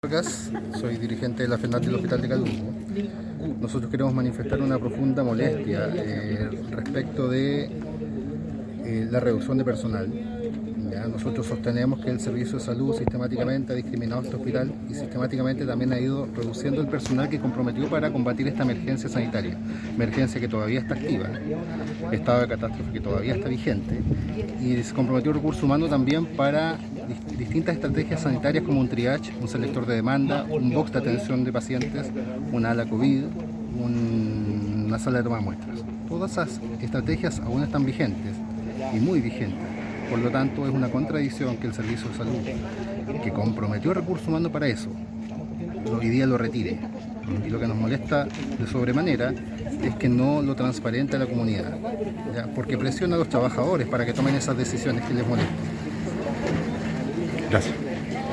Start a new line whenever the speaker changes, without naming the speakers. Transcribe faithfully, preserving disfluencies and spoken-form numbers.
Vargas, soy dirigente de la FENAT del Hospital de Calbuco. Nosotros queremos manifestar una profunda molestia eh, respecto de eh, la reducción de personal. ¿Ya? Nosotros sostenemos que el Servicio de Salud sistemáticamente ha discriminado este hospital y sistemáticamente también ha ido reduciendo el personal que comprometió para combatir esta emergencia sanitaria, emergencia que todavía está activa, estado de catástrofe que todavía está vigente, y se comprometió recurso humano también para distintas estrategias sanitarias como un triage, un selector de demanda, un box de atención de pacientes, una ala COVID, un, una sala de toma de muestras. Todas esas estrategias aún están vigentes y muy vigentes. Por lo tanto, es una contradicción que el Servicio de Salud, que comprometió recursos humanos para eso, hoy día lo retire. Y lo que nos molesta de sobremanera es que no lo transparente a la comunidad, ¿ya? Porque presiona a los trabajadores para que tomen esas decisiones que les molestan.
Gracias.